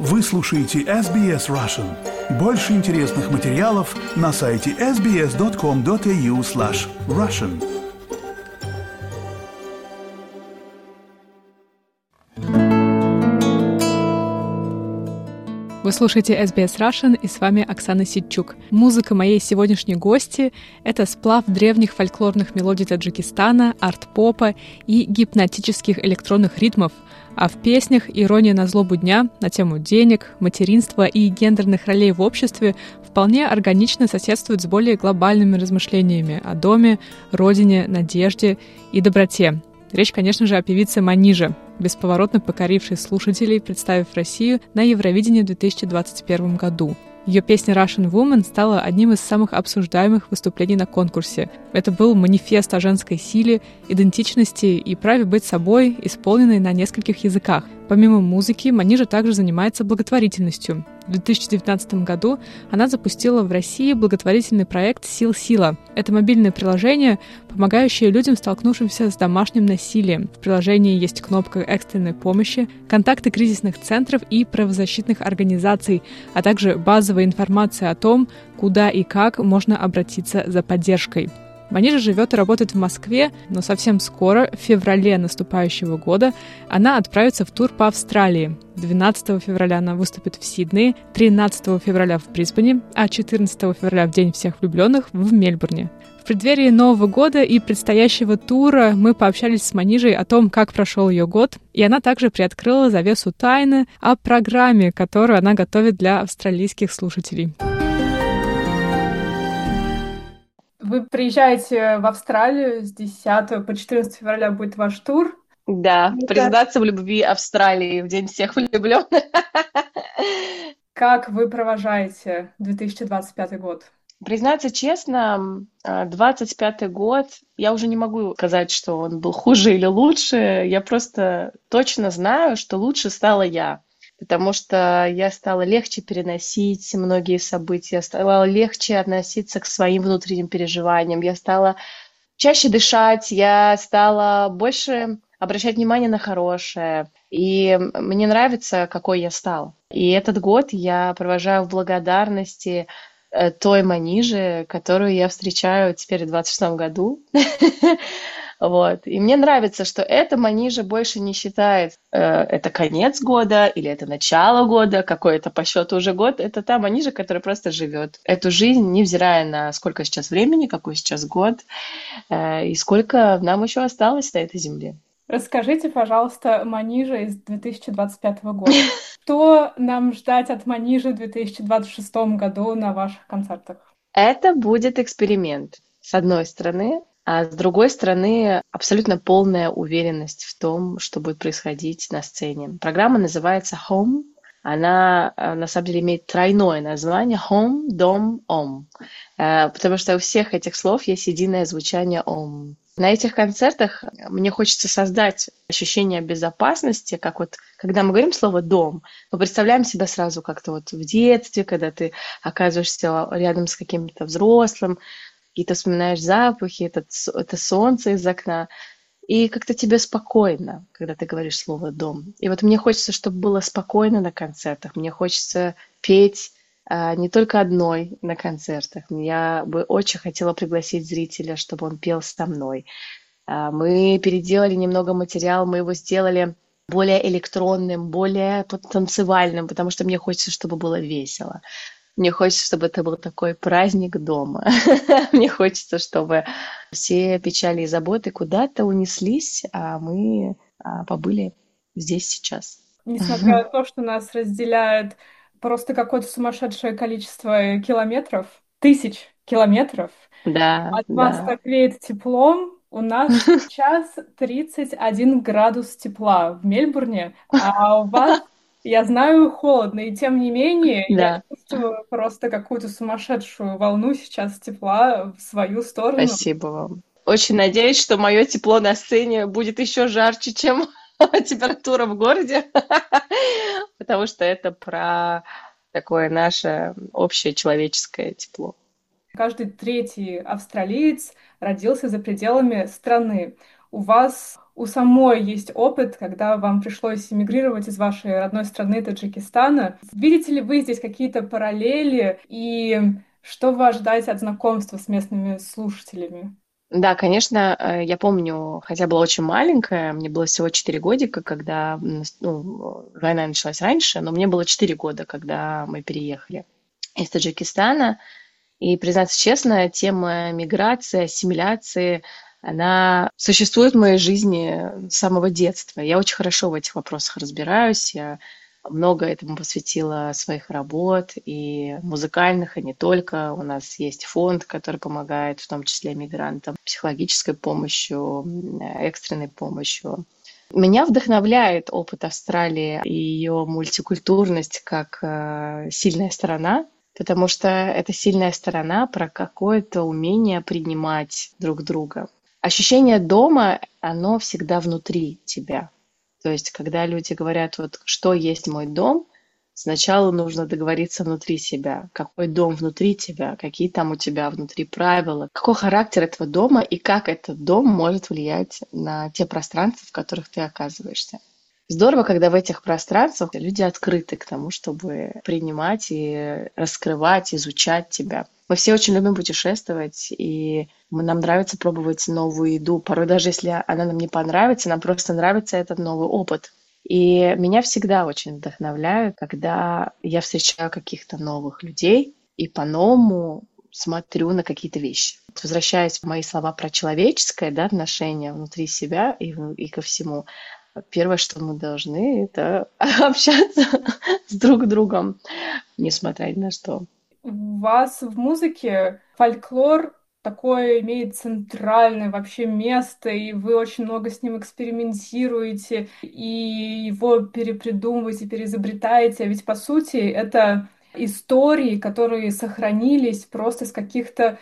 Вы слушаете SBS Russian. Больше интересных материалов на сайте sbs.com.au/russian. Вы слушаете SBS Russian, и с вами Оксана Ситчук. Музыка моей сегодняшней гости — это сплав древних фольклорных мелодий Таджикистана, арт-попа и гипнотических электронных ритмов, а в песнях ирония на злобу дня, на тему денег, материнства и гендерных ролей в обществе вполне органично соседствует с более глобальными размышлениями о доме, родине, надежде и доброте. Речь, конечно же, о певице Маниже, бесповоротно покорившей слушателей, представив Россию на Евровидении в 2021 году. Ее песня «Russian Woman» стала одним из самых обсуждаемых выступлений на конкурсе. Это был манифест о женской силе, идентичности и праве быть собой, исполненный на нескольких языках. Помимо музыки, Манижа также занимается благотворительностью. В 2019 году она запустила в России благотворительный проект «Сил-Сила». Это мобильное приложение, помогающее людям, столкнувшимся с домашним насилием. В приложении есть кнопка экстренной помощи, контакты кризисных центров и правозащитных организаций, а также базовая информация о том, куда и как можно обратиться за поддержкой. Манижа живет и работает в Москве, но совсем скоро, в феврале наступающего года, она отправится в тур по Австралии. 12 февраля она выступит в Сиднее, 13 февраля в Брисбене, а 14 февраля в День всех влюбленных в Мельбурне. В преддверии Нового года и предстоящего тура мы пообщались с Манижей о том, как прошел ее год, и она также приоткрыла завесу тайны о программе, которую она готовит для австралийских слушателей. Вы приезжаете в Австралию с 10 по 14 февраля будет ваш тур. Да, признаться в любви Австралии в День всех влюбленных. Как вы провожаете 2025 год? Признаться честно, 25-й год, я уже не могу сказать, что он был хуже или лучше. Я просто точно знаю, что лучше стала я. Потому что я стала легче переносить многие события, стала легче относиться к своим внутренним переживаниям, я стала чаще дышать, я стала больше обращать внимание на хорошее. И мне нравится, какой я стала. И этот год я провожаю в благодарности той Маниже, которую я встречаю теперь в 26-м году. Вот. И мне нравится, что эта Манижа больше не считает, это конец года или это начало года, какой это по счету уже год. Это та Манижа, которая просто живет эту жизнь, невзирая на сколько сейчас времени, какой сейчас год и сколько нам еще осталось на этой земле. Расскажите, пожалуйста, Манижа из 2025 года. Что нам ждать от Манижи в 2026 году на ваших концертах? Это будет эксперимент, с одной стороны. А с другой стороны, абсолютно полная уверенность в том, что будет происходить на сцене. Программа называется Home. Она, на самом деле, имеет тройное название Home, Дом, Om. Потому что у всех этих слов есть единое звучание Om. На этих концертах мне хочется создать ощущение безопасности, как вот, когда мы говорим слово «дом», мы представляем себя сразу как-то вот в детстве, когда ты оказываешься рядом с каким-то взрослым, и ты вспоминаешь запахи, это солнце из окна, и как-то тебе спокойно, когда ты говоришь слово «дом». И вот мне хочется, чтобы было спокойно на концертах, мне хочется петь не только одной на концертах. Я бы очень хотела пригласить зрителя, чтобы он пел со мной. Мы переделали немного материал, мы его сделали более электронным, более танцевальным, потому что мне хочется, чтобы было весело. Мне хочется, чтобы это был такой праздник дома. Мне хочется, чтобы все печали и заботы куда-то унеслись, а мы побыли здесь сейчас. Несмотря на то, что нас разделяет просто какое-то сумасшедшее количество километров, 1000 километров, от вас так веет теплом. У нас сейчас 31 градус тепла в Мельбурне, а у вас, я знаю, холодно, и тем не менее я чувствую просто какую-то сумасшедшую волну сейчас тепла в свою сторону. Спасибо вам. Очень надеюсь, что мое тепло на сцене будет еще жарче, чем температура в городе, потому что это про такое наше общее человеческое тепло. Каждый третий австралиец родился за пределами страны. у вас у самой есть опыт, когда вам пришлось эмигрировать из вашей родной страны Таджикистана. Видите ли вы здесь какие-то параллели и что вы ожидаете от знакомства с местными слушателями? Да, конечно, я помню, хотя была очень маленькая, мне было всего 4 годика, когда война началась раньше, но мне было 4 года, когда мы переехали из Таджикистана. И, признаться честно, тема миграции, ассимиляции, она существует в моей жизни с самого детства. Я очень хорошо в этих вопросах разбираюсь. Я много этому посвятила своих работ, и музыкальных, и не только. У нас есть фонд, который помогает, в том числе мигрантам, психологической помощью, экстренной помощью. Меня вдохновляет опыт Австралии и ее мультикультурность как сильная сторона, потому что это сильная сторона про какое-то умение принимать друг друга. Ощущение дома, оно всегда внутри тебя. То есть, когда люди говорят, вот, что есть мой дом, сначала нужно договориться внутри себя. Какой дом внутри тебя, какие там у тебя внутри правила, какой характер этого дома и как этот дом может влиять на те пространства, в которых ты оказываешься. Здорово, когда в этих пространствах люди открыты к тому, чтобы принимать и раскрывать, изучать тебя. Мы все очень любим путешествовать, и нам нравится пробовать новую еду. Порой даже если она нам не понравится, нам просто нравится этот новый опыт. И меня всегда очень вдохновляют, когда я встречаю каких-то новых людей и по-новому смотрю на какие-то вещи. Возвращаясь в мои слова про человеческое, да, отношение внутри себя и ко всему, первое, что мы должны, это общаться с друг другом, несмотря ни на что. У вас в музыке фольклор такое имеет центральное вообще место, и вы очень много с ним экспериментируете, и его перепридумываете, переизобретаете. А ведь, по сути, это истории, которые сохранились просто с каких-то,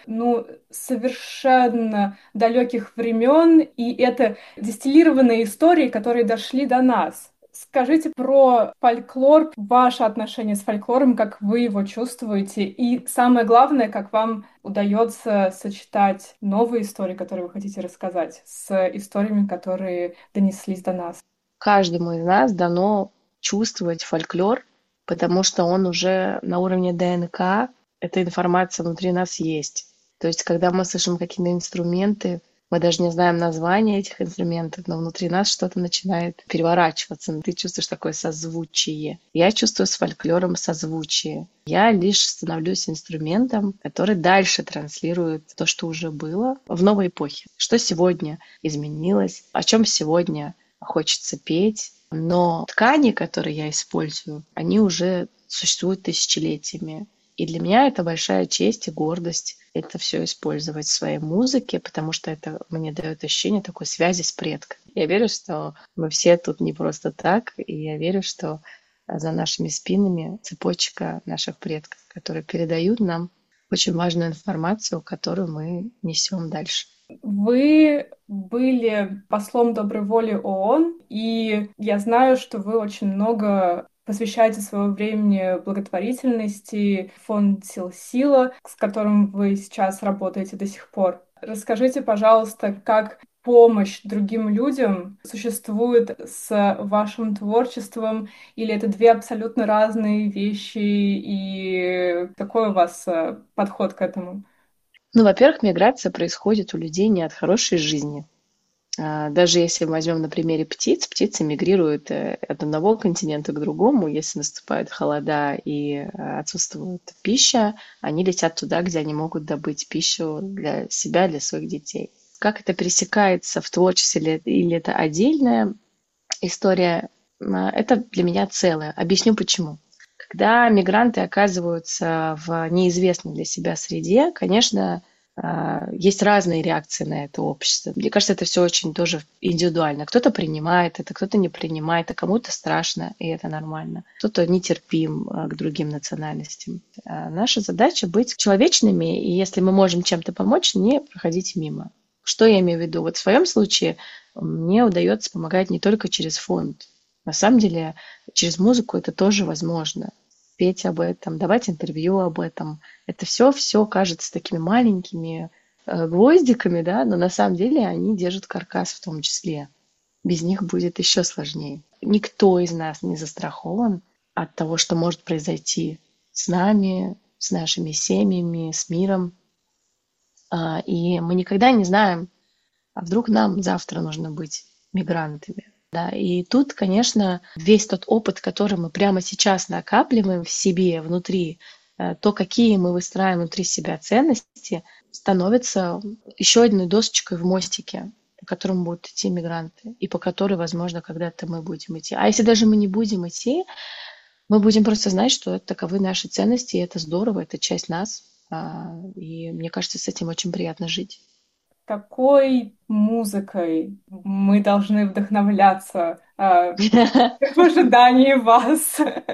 совершенно далеких времен, и это дистиллированные истории, которые дошли до нас. Скажите про фольклор, ваше отношение с фольклором, как вы его чувствуете, и самое главное, как вам удается сочетать новые истории, которые вы хотите рассказать, с историями, которые донеслись до нас. Каждому из нас дано чувствовать фольклор, потому что он уже на уровне ДНК, эта информация внутри нас есть. То есть, когда мы слышим какие-то инструменты, мы даже не знаем названия этих инструментов, но внутри нас что-то начинает переворачиваться. Ты чувствуешь такое созвучие. Я чувствую с фольклором созвучие. Я лишь становлюсь инструментом, который дальше транслирует то, что уже было в новой эпохе. Что сегодня изменилось, о чем сегодня хочется петь. Но ткани, которые я использую, они уже существуют тысячелетиями. И для меня это большая честь и гордость это все использовать в своей музыке, потому что это мне дает ощущение такой связи с предками. Я верю, что мы все тут не просто так, и я верю, что за нашими спинами цепочка наших предков, которые передают нам очень важную информацию, которую мы несем дальше. Вы были послом доброй воли ООН, и я знаю, что вы очень много посвящаете своего времени благотворительности, фонд Сила, с которым вы сейчас работаете до сих пор. Расскажите, пожалуйста, как помощь другим людям существует с вашим творчеством, или это две абсолютно разные вещи, и какой у вас подход к этому? Во-первых, миграция происходит у людей не от хорошей жизни. Даже если мы возьмем на примере птиц, птицы мигрируют от одного континента к другому. Если наступают холода и отсутствует пища, они летят туда, где они могут добыть пищу для себя, для своих детей. Как это пересекается в творчестве или это отдельная история, это для меня целое. Объясню почему. Когда мигранты оказываются в неизвестной для себя среде, конечно, есть разные реакции на это общество. Мне кажется, это все очень тоже индивидуально. Кто-то принимает это, кто-то не принимает, а кому-то страшно, и это нормально. Кто-то нетерпим к другим национальностям. Наша задача быть человечными, и если мы можем чем-то помочь, не проходить мимо. Что я имею в виду? Вот в своем случае мне удается помогать не только через фонд. На самом деле, через музыку это тоже возможно. Петь об этом, давать интервью об этом. Это все кажется такими маленькими гвоздиками, да, но на самом деле они держат каркас в том числе. Без них будет еще сложнее. Никто из нас не застрахован от того, что может произойти с нами, с нашими семьями, с миром. И мы никогда не знаем, а вдруг нам завтра нужно быть мигрантами. Да, и тут, конечно, весь тот опыт, который мы прямо сейчас накапливаем в себе, внутри, то, какие мы выстраиваем внутри себя ценности, становится еще одной досочкой в мостике, по которому будут идти мигранты, и по которой, возможно, когда-то мы будем идти. А если даже мы не будем идти, мы будем просто знать, что таковы наши ценности, и это здорово, это часть нас. И мне кажется, с этим очень приятно жить. Какой музыкой мы должны вдохновляться в ожидании вас?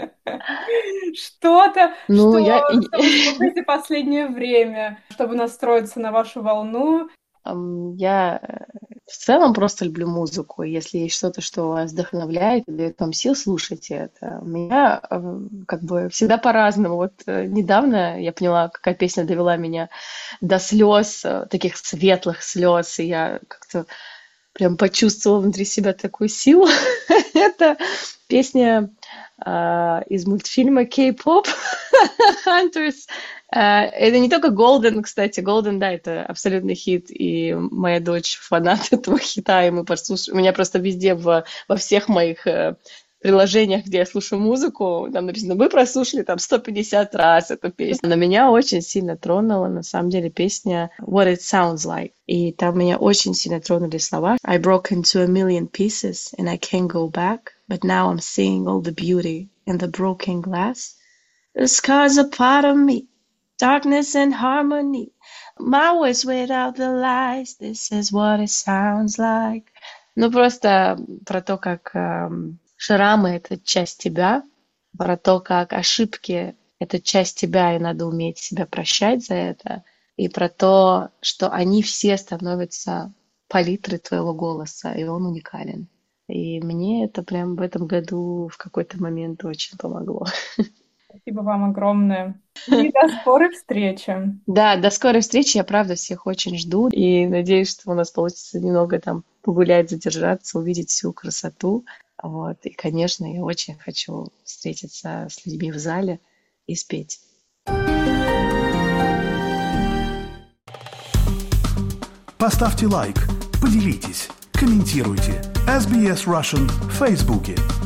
Что-то, Ну, что вы слушаете в последнее время, чтобы настроиться на вашу волну? Я в целом просто люблю музыку. Если есть что-то, что вас вдохновляет, дает вам сил, слушайте это. У меня как бы всегда по-разному. Вот недавно я поняла, какая песня довела меня до слез, таких светлых слез, и я как-то прям почувствовала внутри себя такую силу. Это песня из мультфильма K-pop Hunters. Это не только Golden, кстати. Golden, да, это абсолютный хит, и моя дочь фанат этого хита, и мы послушаем. У меня просто везде во всех моих приложениях, где я слушаю музыку, там написано, вы прослушали там 150 раз эту песню. Но меня очень сильно тронула, на самом деле, песня What It Sounds Like. И там меня очень сильно тронули слова. I broke into a million pieces, and I can't go back, but now I'm seeing all the beauty in the broken glass. The scars are part of me, darkness and harmony. My words without the lies, this is what it sounds like. Ну, просто про то, как шрамы — это часть тебя, про то, как ошибки — это часть тебя, и надо уметь себя прощать за это, и про то, что они все становятся палитрой твоего голоса, и он уникален. И мне это прям в этом году в какой-то момент очень помогло. Спасибо вам огромное. И до скорой встречи. Да, до скорой встречи. Я, правда, всех очень жду. И надеюсь, что у нас получится немного там погулять, задержаться, увидеть всю красоту. Вот. И, конечно, я очень хочу встретиться с людьми в зале и спеть. Поставьте лайк, поделитесь, комментируйте. SBS Russian в Фейсбуке.